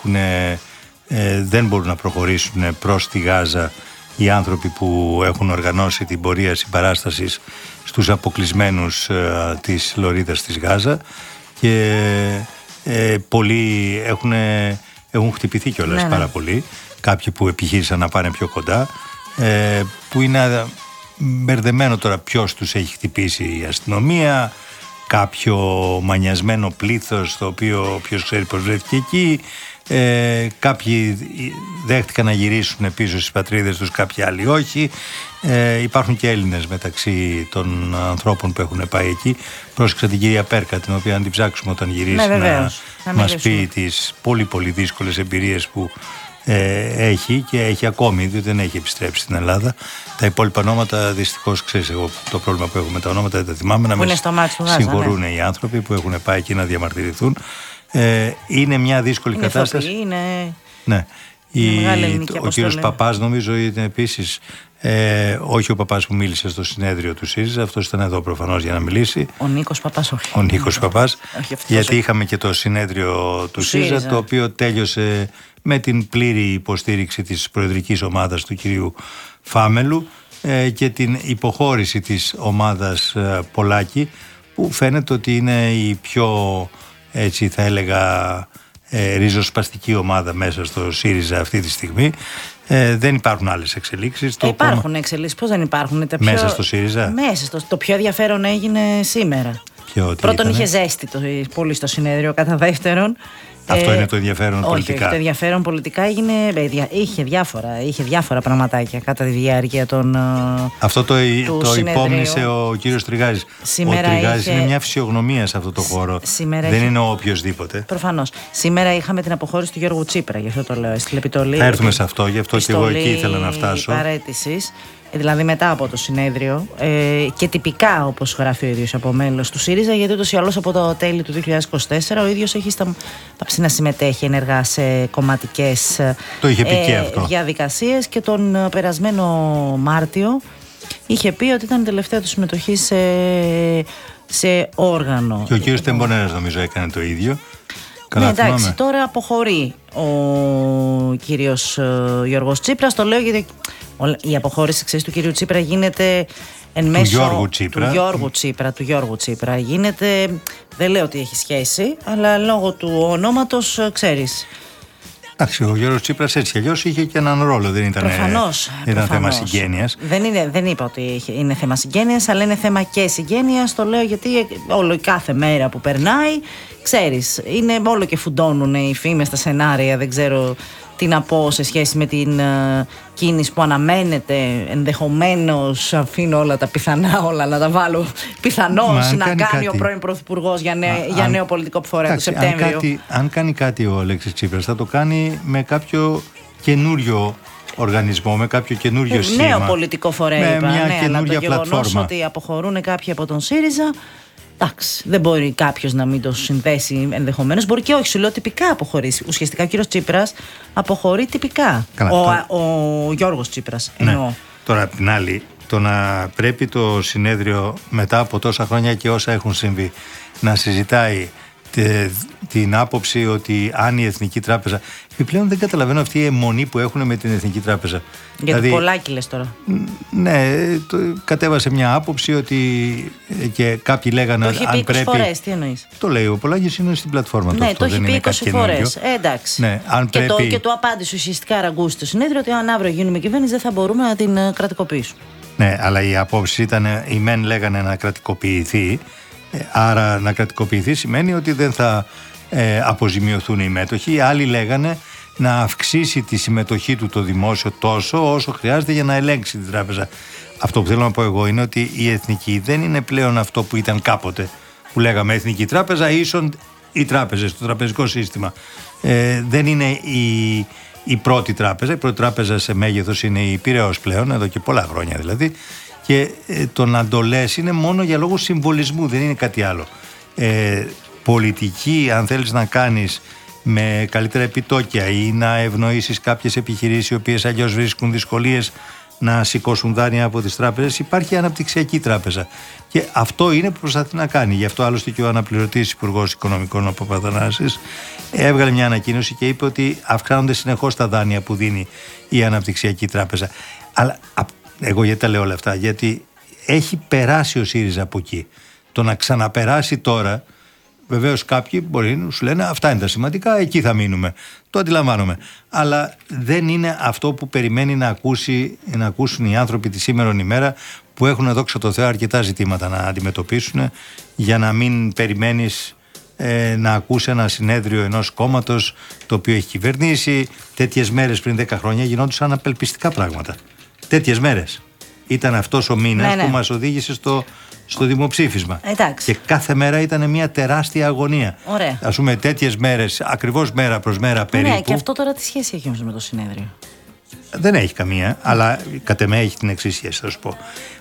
δεν μπορούν να προχωρήσουν προς τη Γάζα οι άνθρωποι που έχουν οργανώσει την πορεία συμπαράστασης στους αποκλεισμένους της λωρίδας της Γάζα και πολλοί έχουν χτυπηθεί κιόλας πάρα πολύ. Κάποιοι που επιχείρησαν να πάνε πιο κοντά, που είναι μπερδεμένο τώρα ποιος τους έχει χτυπήσει, η αστυνομία, κάποιο μανιασμένο πλήθος το οποίο ποιος ξέρει πως βρέθηκε εκεί. Κάποιοι δέχτηκαν να γυρίσουν πίσω στις πατρίδες τους, κάποιοι άλλοι όχι. Υπάρχουν και Έλληνες μεταξύ των ανθρώπων που έχουν πάει εκεί. Πρόσεξα την κυρία Πέρκα, την οποία αν την ψάξουμε όταν γυρίσει να μας πει τις πολύ πολύ δύσκολες εμπειρίες που έχει και έχει ακόμη, διότι δεν έχει επιστρέψει στην Ελλάδα. Τα υπόλοιπα ονόματα, δυστυχώς, ξέρεις, εγώ το πρόβλημα που έχουμε, τα ονόματα δεν τα θυμάμαι, να με συγχωρούν οι άνθρωποι που έχουν πάει εκεί να διαμαρτυρηθούν. Είναι μια δύσκολη κατάσταση. Είναι... Ναι. Ο κύριος Παπάς νομίζω είναι επίσης, όχι ο Παπάς που μίλησε στο συνέδριο του ΣΥΡΙΖΑ, αυτός ήταν εδώ προφανώς για να μιλήσει. Ο Νίκος Παπάς, όχι. Ο Νίκος Παπάς, γιατί είχαμε και το συνέδριο του ΣΥΡΙΖΑ, το οποίο τέλειωσε με την πλήρη υποστήριξη της προεδρικής ομάδας του κυρίου Φάμελου και την υποχώρηση της ομάδας Πολάκη, που φαίνεται ότι είναι η πιο, έτσι θα έλεγα, ριζοσπαστική ομάδα μέσα στο ΣΥΡΙΖΑ αυτή τη στιγμή. Δεν υπάρχουν άλλες εξελίξεις. Υπάρχουν εξελίξεις, πώς δεν υπάρχουν? Μέσα στο ΣΥΡΙΖΑ. Το πιο ενδιαφέρον έγινε σήμερα. Πρώτον, είχε ζέστη πολύ στο συνέδριο. Κατά δεύτερον, αυτό είναι το ενδιαφέρον πολιτικά. Όχι, το ενδιαφέρον πολιτικά είχε διάφορα πραγματάκια κατά τη διάρκεια των. Αυτό το υπόμνησε ο κύριος Τριγάζης. Ο Τριγάζης είναι μια φυσιογνωμία σε αυτό το χώρο. Δεν είναι ο οποιοσδήποτε. Προφανώς. Σήμερα είχαμε την αποχώρηση του Γιώργου Τσίπρα, γι' αυτό το λέω. Στην επιστολή. Θα έρθουμε σε αυτό, γι' αυτό και εγώ εκεί ήθελα να φτάσω. Παραίτησης. Δηλαδή μετά από το συνέδριο και τυπικά, όπως γράφει ο ίδιος, από μέλος του ΣΥΡΙΖΑ, γιατί ούτως ή άλλως από το τέλη του 2024 ο ίδιος έχει πάψει να συμμετέχει ενεργά σε κομματικές διαδικασίες, και τον περασμένο Μάρτιο είχε πει ότι ήταν η τελευταία του συμμετοχή σε όργανο. Και ο κύριος Τεμπονέρας νομίζω έκανε το ίδιο. Ναι, εντάξει, τώρα αποχωρεί ο κύριος Γιώργος Τσίπρας. Το λέω γιατί η αποχώρηση του κύριου Τσίπρα γίνεται εν μέσω του Γιώργου Τσίπρα. Γίνεται, δεν λέω ότι έχει σχέση, αλλά λόγω του ονόματος, ξέρεις. Εντάξει, ο Γιώργος Τσίπρας έτσι αλλιώς είχε και έναν ρόλο, δεν ήταν θέμα συγγένειας. Δεν είπα ότι είναι θέμα συγγένειας, αλλά είναι θέμα και συγγένειας. Το λέω γιατί κάθε μέρα που περνάει, ξέρεις, είναι όλο και φουντώνουν οι φήμες, τα σενάρια, δεν ξέρω τι να πω σε σχέση με την κίνηση που αναμένεται, ενδεχομένως, αφήνω όλα τα πιθανά, όλα να τα βάλω, πιθανώς να κάνει ο πρώην Πρωθυπουργός για νέο πολιτικό φορέα το Σεπτέμβριο. Αν κάνει κάτι ο Αλέξης Τσίπρας, θα το κάνει με κάποιο καινούριο οργανισμό, με κάποιο καινούριο σχήμα. Νέο πολιτικό φορέα, με μια καινούργια πλατφόρμα. Το γεγονός ότι αποχωρούν κάποιοι από τον ΣΥΡΙΖΑ, εντάξει, δεν μπορεί κάποιος να μην το συνδέσει ενδεχομένως. Μπορεί και όχι, σου λέω τυπικά αποχωρήσει. Ουσιαστικά ο κύριος Τσίπρας αποχωρεί τυπικά. Ο Γιώργος Τσίπρας εννοώ. Ναι. Τώρα απ' την άλλη, το να πρέπει το συνέδριο μετά από τόσα χρόνια και όσα έχουν συμβεί να συζητάει την άποψη ότι αν η Εθνική Τράπεζα. Επιπλέον δεν καταλαβαίνω αυτή η αιμονή που έχουν με την Εθνική Τράπεζα. Για το Πολάκη λες τώρα. Ναι, κατέβασε μια άποψη ότι και κάποιοι λέγανε ότι. Το έχει πει 20 φορές, τι εννοείς? Το λέει ο Πολάκης, είναι στην πλατφόρμα του. Ναι, το έχει πει 20 φορές. Εντάξει. Ναι, και το απάντησε ουσιαστικά ραγκούσει στο συνέδριο ότι αν αύριο γίνουμε κυβέρνηση δεν θα μπορούμε να την κρατικοποιήσουμε. Ναι, αλλά η απόψη ήταν, οι μεν λέγανε να κρατικοποιηθεί. Άρα να κρατικοποιηθεί σημαίνει ότι δεν θα αποζημιωθούν οι μέτοχοι. Οι άλλοι λέγανε να αυξήσει τη συμμετοχή του το δημόσιο τόσο όσο χρειάζεται για να ελέγξει την τράπεζα. Αυτό που θέλω να πω εγώ είναι ότι η Εθνική δεν είναι πλέον αυτό που ήταν κάποτε, που λέγαμε Εθνική Τράπεζα ίσον οι τράπεζες, το τραπεζικό σύστημα. Δεν είναι η πρώτη τράπεζα. Η πρώτη τράπεζα σε μέγεθος είναι η Πειραιώς πλέον, εδώ και πολλά χρόνια δηλαδή. Και το να το λες είναι μόνο για λόγους συμβολισμού, δεν είναι κάτι άλλο. Πολιτική, αν θέλεις να κάνεις με καλύτερα επιτόκια ή να ευνοήσεις κάποιες επιχειρήσεις οι οποίες αλλιώς βρίσκουν δυσκολίες να σηκώσουν δάνεια από τις τράπεζες, υπάρχει αναπτυξιακή τράπεζα. Και αυτό είναι που προσπαθεί να κάνει. Γι' αυτό άλλωστε και ο αναπληρωτής Υπουργός Οικονομικών, ο Παπαθανάσης, έβγαλε μια ανακοίνωση και είπε ότι αυξάνονται συνεχώς τα δάνεια που δίνει η αναπτυξιακή τράπεζα. Αλλά εγώ γιατί τα λέω όλα αυτά? Γιατί έχει περάσει ο ΣΥΡΙΖΑ από εκεί. Το να ξαναπεράσει τώρα, βεβαίως κάποιοι μπορεί να σου λένε αυτά είναι τα σημαντικά, εκεί θα μείνουμε. Το αντιλαμβάνομαι. Αλλά δεν είναι αυτό που περιμένει να ακούσουν οι άνθρωποι τη σήμερον ημέρα, που έχουν, δόξα τω Θεώ, αρκετά ζητήματα να αντιμετωπίσουν, για να μην περιμένεις να ακούσει ένα συνέδριο ενός κόμματος το οποίο έχει κυβερνήσει. Τέτοιες μέρες πριν 10 χρόνια γινόντουσαν απελπιστικά πράγματα. Τέτοιες μέρες. Ήταν αυτός ο μήνας που μας οδήγησε στο δημοψήφισμα. Εντάξει. Και κάθε μέρα ήταν μια τεράστια αγωνία. Ωραία. Ας πούμε, τέτοιες μέρες, ακριβώς μέρα προς μέρα περίπου. Ναι, και αυτό τώρα τι σχέση έχει όμως με το συνέδριο? Δεν έχει καμία, αλλά κατ' εμέ έχει την εξής σχέση, θα σου πω.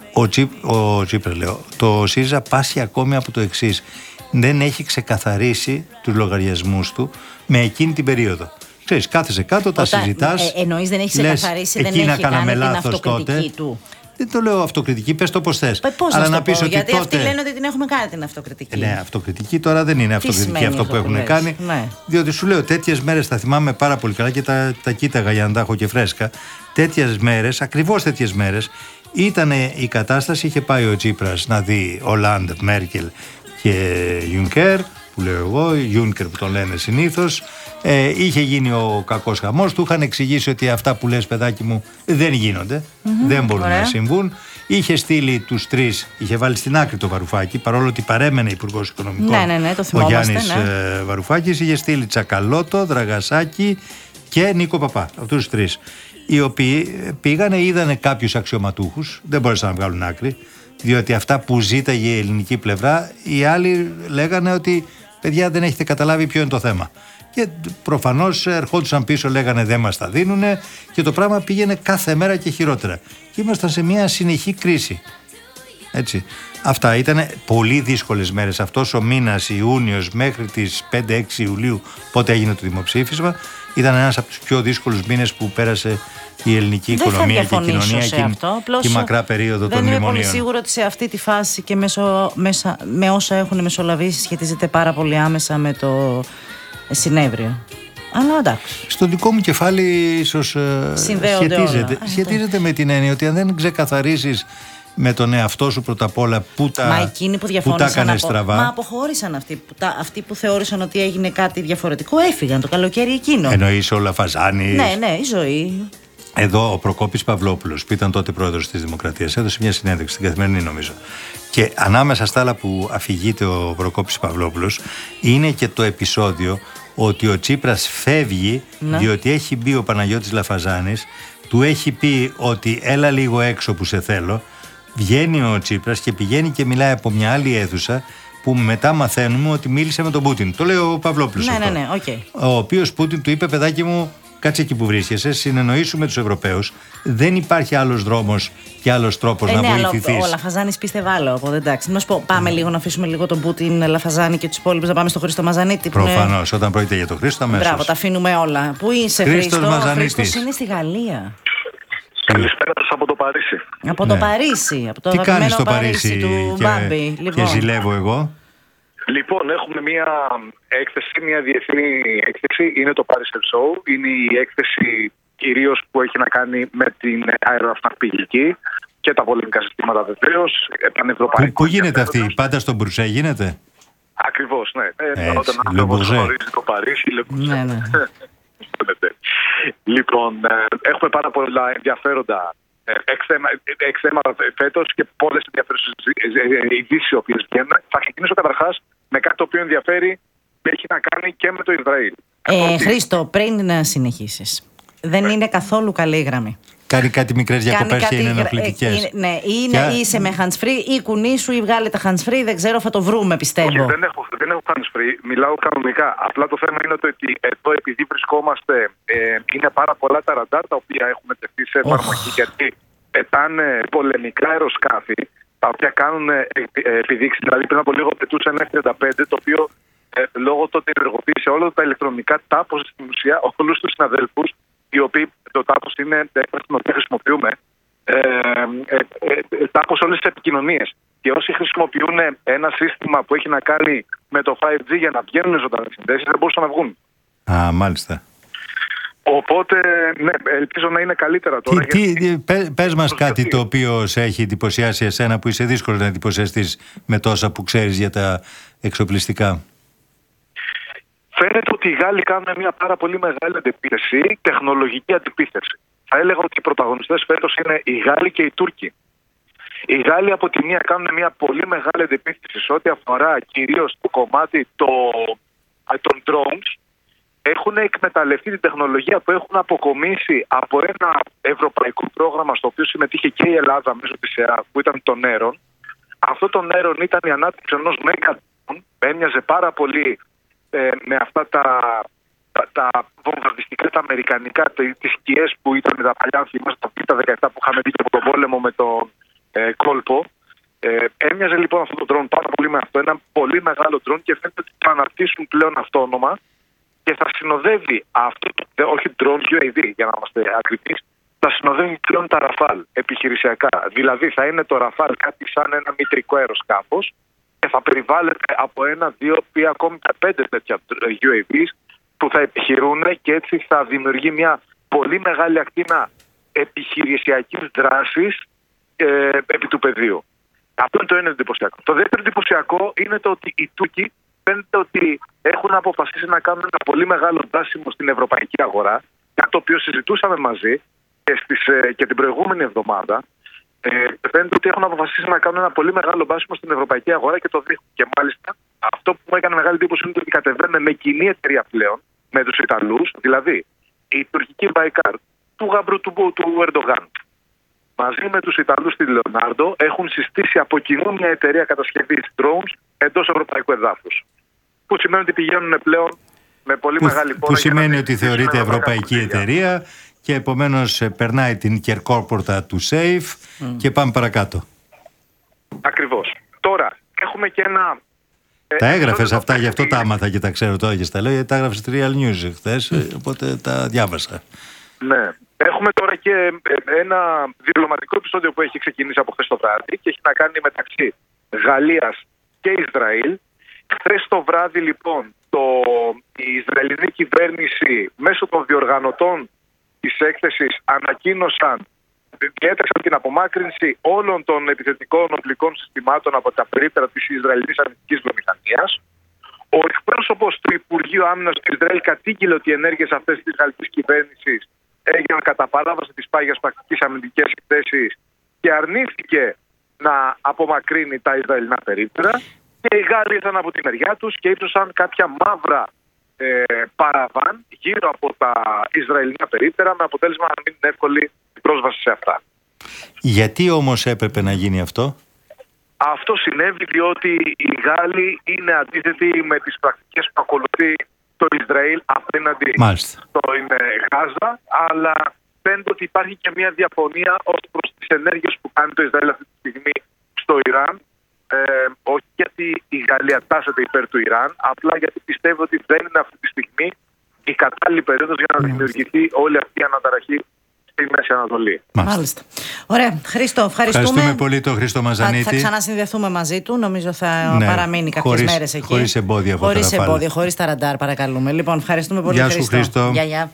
Ο Τσίπρας, λέω, το ΣΥΡΙΖΑ πάσχει ακόμη από το εξής. Δεν έχει ξεκαθαρίσει τους λογαριασμούς του με εκείνη την περίοδο. Ξέρεις, κάθεσαι κάτω, τα συζητάς. Εννοείς δεν έχει ξεκαθαρίσει, δεν έχει κάνει την αυτοκριτική του. Δεν το λέω αυτοκριτική, πες το πώς θες. Πώς να το πω, γιατί αυτοί λένε ότι την έχουμε κάνει την αυτοκριτική. Ναι, αυτοκριτική τώρα δεν είναι αυτοκριτική αυτό που έχουν κάνει. Ναι. Διότι σου λέω, τέτοιες μέρες τα θυμάμαι πάρα πολύ καλά και τα κοίταγα για να τα έχω και φρέσκα. Τέτοιες μέρες, ακριβώς τέτοιες μέρες, ήταν η κατάσταση. Είχε πάει ο Τσίπρας να δει Ολάντ, Μέρκελ και Γιουνκέρ, που λέω εγώ, Γιούνκερ που τον λένε συνήθως. Είχε γίνει ο κακός χαμός, του είχαν εξηγήσει ότι αυτά που λες, παιδάκι μου, δεν γίνονται, δεν μπορούν να συμβούν. Είχε στείλει τους τρεις, είχε βάλει στην άκρη το Βαρουφάκη, παρόλο ότι παρέμενε υπουργός οικονομικών ο Γιάννης Βαρουφάκης. Είχε στείλει Τσακαλώτο, Δραγασάκη και Νίκο Παπά, αυτούς τους τρεις, οι οποίοι πήγανε, είδανε κάποιους αξιωματούχους, δεν μπόρεσαν να βγάλουν άκρη, διότι αυτά που ζήταγε η ελληνική πλευρά, οι άλλοι λέγανε ότι παιδιά δεν έχετε καταλάβει ποιο είναι το θέμα. Και προφανώς ερχόντουσαν πίσω, λέγανε δεν μας τα δίνουνε, και το πράγμα πήγαινε κάθε μέρα και χειρότερα. Και ήμασταν σε μια συνεχή κρίση. Έτσι. Αυτά ήταν πολύ δύσκολες μέρες. Αυτός ο μήνας Ιούνιος μέχρι τις 5-6 Ιουλίου, πότε έγινε το δημοψήφισμα, ήταν ένας από τους πιο δύσκολους μήνες που πέρασε η ελληνική οικονομία και η κοινωνία και η μακρά περίοδο των μνημονίων. Δεν είμαι πολύ σίγουρο ότι σε αυτή τη φάση και με όσα έχουν μεσολαβήσει σχετίζεται πάρα πολύ άμεσα με το συνέδριο. Αλλά εντάξει. Στο δικό μου κεφάλι ίσως σχετίζεται με την έννοια ότι αν δεν ξεκαθαρίσεις με τον εαυτό σου πρώτα απ' όλα που τα έκανε στραβά. Μα αποχώρησαν αυτοί που θεώρησαν ότι έγινε κάτι διαφορετικό, έφυγαν το καλοκαίρι εκείνο. Εννοείς ο Λαφαζάνης. Ναι, η ζωή. Εδώ ο Προκόπης Παυλόπουλος, που ήταν τότε πρόεδρος της Δημοκρατίας, έδωσε μια συνέντευξη στην Καθημερινή, νομίζω. Και ανάμεσα στα άλλα που αφηγείται ο Προκόπης Παυλόπουλος είναι και το επεισόδιο ότι ο Τσίπρας φεύγει διότι έχει μπει ο Παναγιώτης Λαφαζάνης, του έχει πει ότι έλα λίγο έξω που σε θέλω. Βγαίνει ο Τσίπρας και πηγαίνει και μιλάει από μια άλλη αίθουσα που μετά μαθαίνουμε ότι μίλησε με τον Πούτιν. Το λέει ο Παυλόπουλος. Ναι, okay. Ο οποίος Πούτιν του είπε, παιδάκι μου, κάτσε εκεί που βρίσκεσαι, συνεννοήσου με τους Ευρωπαίους. Δεν υπάρχει άλλος δρόμος και άλλος τρόπος να βοηθηθείς. Ο Λαφαζάνης πίστευε άλλο. Οπότε εντάξει, να σου πω, πάμε λίγο να αφήσουμε λίγο τον Πούτιν, Λαφαζάνη και τους υπόλοιπους, να πάμε στο Χρήστο Μαζανίτη. Προφανώς, όταν πρόκειται για τον Χρήστο, αμέσως. Μπράβο, τα αφήνουμε όλα. Πού είσαι, Χρήστο? Ο Χρήστος είναι στη Γαλλία. Καλησπέρα σας από το Παρίσι. Από το Παρίσι, από το αγαπημένο Παρίσι του Μπάμπη. Και ζηλεύω εγώ. Λοιπόν, έχουμε μια έκθεση, μια διεθνή έκθεση. Είναι το Paris Air Show. Είναι η έκθεση κυρίως που έχει να κάνει με την αεροναυπηγική και τα πολεμικά συστήματα, βεβαίως. Πού γίνεται αυτή, πάντα στο Μπρουσέ γίνεται? Ακριβώς, ναι. Όταν γνωρίζει το Παρίσι, ναι. Λοιπόν, έχουμε πάρα πολλά ενδιαφέροντα εξέματα φέτος και πολλές ενδιαφέρουσες ειδήσεις οι οποίες βγαίνουν. Θα ξεκινήσω καταρχάς με κάτι το οποίο ενδιαφέρει και έχει να κάνει και με το Ισραήλ. Χρήστο, πριν να συνεχίσεις, δεν είναι καθόλου καλή η γραμμή. Κάνει κάτι μικρές διακοπές και είναι ενοχλητικές. Ναι, είσαι με hands-free ή κουνή σου ή βγάλε τα hands-free, δεν ξέρω, θα το βρούμε, πιστεύω. Όχι, δεν έχω hands-free, μιλάω κανονικά. Απλά το θέμα είναι ότι εδώ, επειδή βρισκόμαστε, είναι πάρα πολλά τα ραντάρ τα οποία έχουμε τεθεί σε εφαρμογή, γιατί πετάνε πολεμικά αεροσκάφη τα οποία κάνουν επιδείξεις. Δηλαδή, πριν από λίγο πετούσαν F-35, το οποίο λόγω του ότι ενεργοποίησε όλα τα ηλεκτρονικά τάπωσε στην ουσία όλους τους συναδέλφους, οι οποίοι το τάπος είναι έκφραση την οποία χρησιμοποιούμε, τάπος όλες τις επικοινωνίες. Και όσοι χρησιμοποιούν ένα σύστημα που έχει να κάνει με το 5G για να βγαίνουν ζωντανές συνδέσεις, δεν μπορούσαν να βγουν. Μάλιστα. Οπότε, ναι, ελπίζω να είναι καλύτερα τώρα. Πες μας κάτι το οποίο σε έχει εντυπωσιάσει εσένα, που είσαι δύσκολο να εντυπωσιαστείς με τόσα που ξέρεις για τα εξοπλιστικά. Φαίνεται ότι οι Γάλλοι κάνουν μια πάρα πολύ μεγάλη αντεπίθεση, τεχνολογική αντεπίθεση. Θα έλεγα ότι οι πρωταγωνιστές φέτος είναι οι Γάλλοι και οι Τούρκοι. Οι Γάλλοι από τη μία κάνουν μια πολύ μεγάλη αντεπίθεση σε ό,τι αφορά κυρίως το κομμάτι των drones. Έχουν εκμεταλλευτεί την τεχνολογία που έχουν αποκομίσει από ένα ευρωπαϊκό πρόγραμμα στο οποίο συμμετείχε και η Ελλάδα μέσω της ΕΑ, που ήταν το Νέρον. Αυτό το Νέρον ήταν η ανάπτυξη ενός Μέγα-ντρόν, έμοιαζε πάρα πολύ με αυτά τα βομβαρδιστικά, τα αμερικανικά, τις σκιές που ήταν τα παλιά, θυμάστε τα Β-17 που είχαμε δει από τον πόλεμο με τον κόλπο. Έμοιαζε λοιπόν αυτό το ντρόν πάρα πολύ με αυτό, ένα πολύ μεγάλο ντρόν, και φαίνεται ότι θα αναπτύσσουν πλέον αυτόνομα και θα συνοδεύει αυτό, όχι drones UAV για να είμαστε ακριβείς, θα συνοδεύει πλέον τα Rafale επιχειρησιακά. Δηλαδή θα είναι το Rafale κάτι σαν ένα μητρικό αεροσκάφος και θα περιβάλλεται από 1, 2 ή ακόμη και 5 τέτοια UAVs που θα επιχειρούν, και έτσι θα δημιουργεί μια πολύ μεγάλη ακτίνα επιχειρησιακής δράσης επί του πεδίου. Αυτό είναι το ένα εντυπωσιακό. Το δεύτερο εντυπωσιακό είναι το ότι οι Τούρκοι φαίνεται ότι έχουν αποφασίσει να κάνουν ένα πολύ μεγάλο ντάσιμο στην ευρωπαϊκή αγορά, κάτι το οποίο συζητούσαμε μαζί και την προηγούμενη εβδομάδα. Φαίνεται ότι έχουν αποφασίσει να κάνουν ένα πολύ μεγάλο μπάσιμο στην ευρωπαϊκή αγορά και το δείχνουν. Και μάλιστα αυτό που μου έκανε μεγάλη εντύπωση είναι ότι κατεβαίνουν με κοινή εταιρεία πλέον με τους Ιταλούς, δηλαδή η τουρκική Baykar του γαμπρού του Ερντογάν μαζί με τους Ιταλούς στη Leonardo έχουν συστήσει από κοινού μια εταιρεία κατασκευής drones εντός ευρωπαϊκού εδάφους. Που σημαίνει ότι πηγαίνουν πλέον με πολύ μεγάλη πόρα. Που σημαίνει ότι θεωρείται ευρωπαϊκή εταιρεία και επομένως περνάει την κερκόπορτα του SAFE και πάμε παρακάτω. Ακριβώς. Τώρα έχουμε και ένα... Τα έγραφες αυτά, γι' αυτό τα άμαθα και τα ξέρω τώρα και στα λέω, γιατί τα έγραφες Real News χθες, οπότε τα διάβασα. Ναι. Έχουμε τώρα και ένα διπλωματικό επεισόδιο που έχει ξεκινήσει από χθες το βράδυ και έχει να κάνει μεταξύ Γαλλίας και Ισραήλ. Χθες το βράδυ λοιπόν η Ισραηλινή κυβέρνηση μέσω των διοργανωτών της έκθεσης διέταξαν την απομάκρυνση όλων των επιθετικών οπλικών συστημάτων από τα περίπτερα της Ισραηλινής αμυντικής βιομηχανίας. Ο εκπρόσωπος του Υπουργείου Άμυνας του Ισραήλ κατήγγειλε ότι οι ενέργειες αυτές της γαλλικής κυβέρνησης έγιναν κατά παράβαση της πάγιας πρακτικής αμυντικές εκθέσεις και αρνήθηκε να απομακρύνει τα Ισραηλινά περίπτερα. Και οι Γάλλοι ήρθαν από τη μεριά τους και ύψωσαν κάποια μαύρα παραβάν γύρω από τα Ισραηλινά περίπτερα, με αποτέλεσμα να μην είναι εύκολη η πρόσβαση σε αυτά. Γιατί όμως έπρεπε να γίνει αυτό? Αυτό συνέβη διότι οι Γάλλοι είναι αντίθετοι με τις πρακτικές που ακολουθεί το Ισραήλ απέναντι στο Γάζα, αλλά φαίνεται ότι υπάρχει και μια διαφωνία ως προς τις ενέργειες που κάνει το Ισραήλ αυτή τη στιγμή στο Ιράν. Όχι γιατί η Γαλλία τάσσεται υπέρ του Ιράν, απλά γιατί πιστεύω ότι δεν είναι αυτή τη στιγμή η κατάλληλη περίοδος για να δημιουργηθεί όλη αυτή η αναταραχή στη Μέση Ανατολή. Μάλιστα. Ωραία. Χρήστο, ευχαριστούμε πολύ τον Χρήστο Μαζανίτη. Θα ξανασυνδεθούμε μαζί του. Νομίζω θα παραμείνει κάποιες μέρες εκεί. Χωρίς εμπόδια από χωρίς εμπόδια, χωρίς τα ραντάρ, παρακαλούμε. Λοιπόν, ευχαριστούμε πολύ. Γεια σου, Χρήστο. Γεια.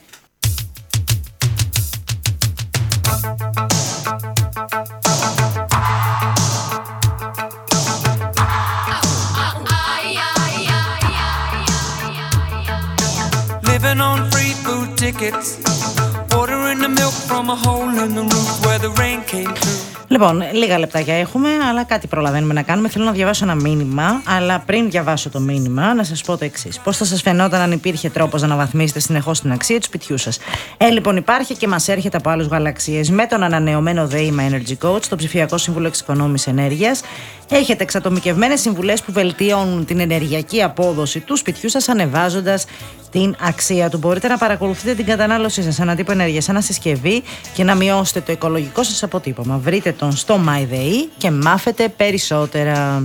Living on free food tickets, ordering the milk from a hole in the roof where the rain came through. Λοιπόν, λίγα λεπτάκια έχουμε, αλλά κάτι προλαβαίνουμε να κάνουμε. Θέλω να διαβάσω ένα μήνυμα, αλλά πριν διαβάσω το μήνυμα, να σας πω το εξής. Πώς θα σας φαινόταν αν υπήρχε τρόπος να αναβαθμίσετε συνεχώς την αξία του σπιτιού σας? Λοιπόν, υπάρχει και μας έρχεται από άλλους γαλαξίες. Με τον ανανεωμένο ΔΕΗΜΑ Energy Coach, το ψηφιακό σύμβουλο εξοικονόμησης ενέργειας, έχετε εξατομικευμένες συμβουλές που βελτιώνουν την ενεργειακή απόδοση του σπιτιού σας, ανεβάζοντας την αξία του. Μπορείτε να παρακολουθείτε την κατανάλωσή σας, ένα τύπο ενέργειας, ένα συσκευή, και να μειώσετε το οικολογικό σας αποτύπωμα. Βρείτε τον στο MyDay και μάθετε περισσότερα.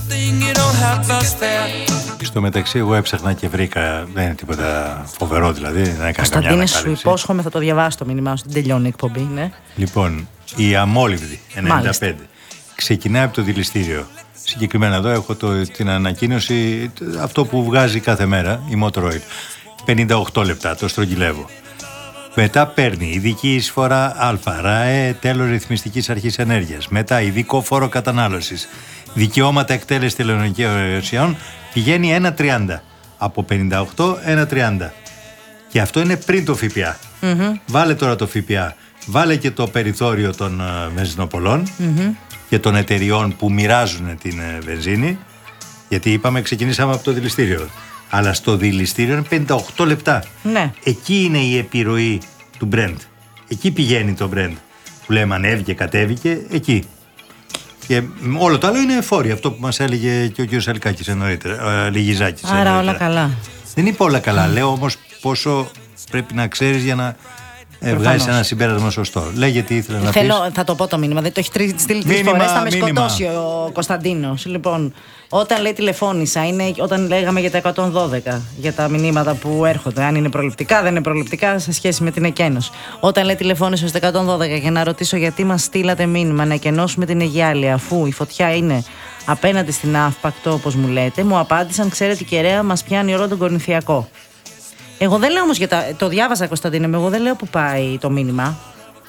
Στο μεταξύ, εγώ έψαχνα και βρήκα. Δεν είναι τίποτα φοβερό δηλαδή. Δεν έκανα καμιά ανακάλυψη. Σου υπόσχομαι, θα το διαβάσω το μήνυμά σου. Την τελειώνει η εκπομπή, ναι. Λοιπόν, η αμόλυβδη 95 ξεκινάει από το δηληστήριο. Συγκεκριμένα εδώ έχω την ανακοίνωση, αυτό που βγάζει κάθε μέρα η Motoroid. 58 λεπτά, το στρογγυλεύω. Μετά παίρνει ειδική εισφορά Α, ΡΑΕ, τέλος ρυθμιστικής αρχής ενέργειας. Μετά ειδικό φόρο κατανάλωσης. Δικαιώματα εκτέλεσης τηλεοπτικών εργασιών, πηγαίνει 1,30. Από 58, 1,30. Και αυτό είναι πριν το ΦΠΑ. Βάλε τώρα το ΦΠΑ. Βάλε και το περιθώριο των βενζινοπολών και των εταιριών που μοιράζουν την βενζίνη. Γιατί είπαμε, ξεκινήσαμε από το δηληστήριο. Αλλά στο δηληστήριο είναι 58 λεπτά. Ναι. Εκεί είναι η επιρροή του Brent. Εκεί πηγαίνει το Brent. Που λέμε ανέβηκε, κατέβηκε, εκεί. Και όλο το άλλο είναι εφόρια. Αυτό που μας έλεγε και ο κ. Σαλικάκης νωρίτερα. Λιγιζάκης. Άρα όλα καλά. Δεν είπε όλα καλά. Λέω όμως πόσο πρέπει να ξέρεις για να βγάζει ένα συμπέρασμα σωστό. Λέγε τι ήθελε να πει. Θα το πω το μήνυμα, δεν το έχει στείλει 3 φορές, θα με σκοτώσει ο Κωνσταντίνος. Λοιπόν, όταν λέει τηλεφώνησα, είναι όταν λέγαμε για τα 112, για τα μηνύματα που έρχονται, αν είναι προληπτικά, δεν είναι προληπτικά σε σχέση με την εκένωση. Όταν λέει τηλεφώνησα στο 112 για να ρωτήσω γιατί μας στείλατε μήνυμα να εκενώσουμε την Αιγιάλη, αφού η φωτιά είναι απέναντι στην Αύπακτο, όπως μου λέτε, μου απάντησαν: ξέρετε, η κεραία μας πιάνει όλο τον Κορινθιακό. Εγώ δεν λέω όμως το διάβασα, Κωνσταντίνε, εγώ δεν λέω που πάει το μήνυμα.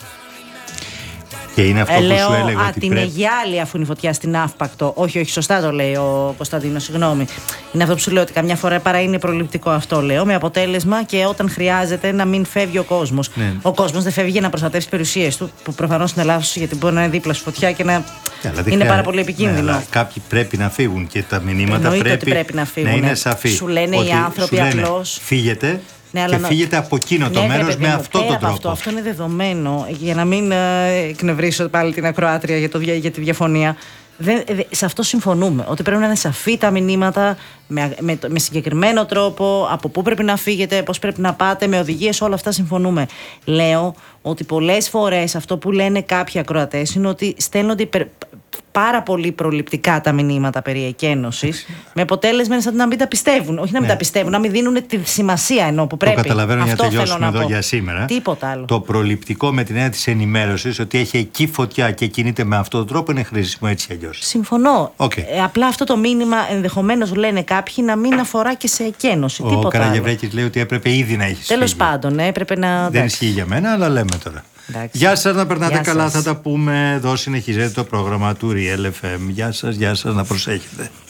Και είναι αυτό που σου έλεγα ότι την Αιγιάλη, αφού είναι η φωτιά στην Αύπακτο. Όχι, σωστά το λέει ο Κωνσταντίνος, συγγνώμη. Είναι αυτό που σου λέω, ότι καμιά φορά παρά είναι προληπτικό αυτό, λέω. Με αποτέλεσμα και όταν χρειάζεται να μην φεύγει ο κόσμος. Ναι. Ο κόσμος δεν φεύγει για να προστατεύσει περιουσίες του, που προφανώς είναι λάθος, γιατί μπορεί να είναι δίπλα στη φωτιά και να είναι πάρα πολύ επικίνδυνο. Ναι, αλλά κάποιοι πρέπει να φύγουν και τα μηνύματα πρέπει να φύγουν. Να είναι σαφή. Σου λένε οι άνθρωποι απλώς. Φύγετε. Ναι, και φύγετε από εκείνο το μέρος με αυτόν τον τρόπο. Αυτό είναι δεδομένο. Για να μην εκνευρίσω πάλι την ακροάτρια για τη διαφωνία. Σε αυτό συμφωνούμε. Ότι πρέπει να είναι σαφή τα μηνύματα, με συγκεκριμένο τρόπο, από πού πρέπει να φύγετε, πώς πρέπει να πάτε, με οδηγίες, όλα αυτά συμφωνούμε. Λέω ότι πολλές φορές αυτό που λένε κάποιοι ακροατές είναι ότι στέλνονται πάρα πολύ προληπτικά τα μηνύματα περί εκένωσης, με αποτέλεσμα να μην τα πιστεύουν. Όχι να μην τα πιστεύουν, να μην δίνουν τη σημασία ενώ που πρέπει. Το καταλαβαίνω, για να τελειώσουμε εδώ για σήμερα. Τίποτα άλλο. Το προληπτικό με την έννοια της ενημέρωσης, ότι έχει εκεί φωτιά και κινείται με αυτόν τον τρόπο, είναι χρήσιμο έτσι αλλιώς. Συμφωνώ. Απλά αυτό το μήνυμα ενδεχομένως λένε κάποιοι να μην αφορά και σε εκένωση. Ο Καραγευρέκης λέει ότι έπρεπε ήδη να έχει. Τέλος πάντων, έπρεπε να. Δεν ισχύει για μένα, αλλά λέμε τώρα. Εντάξει. Γεια σας, να περνάτε καλά, θα τα πούμε. Εδώ συνεχίζεται το πρόγραμμα του Real FM. Γεια σας, να προσέχετε.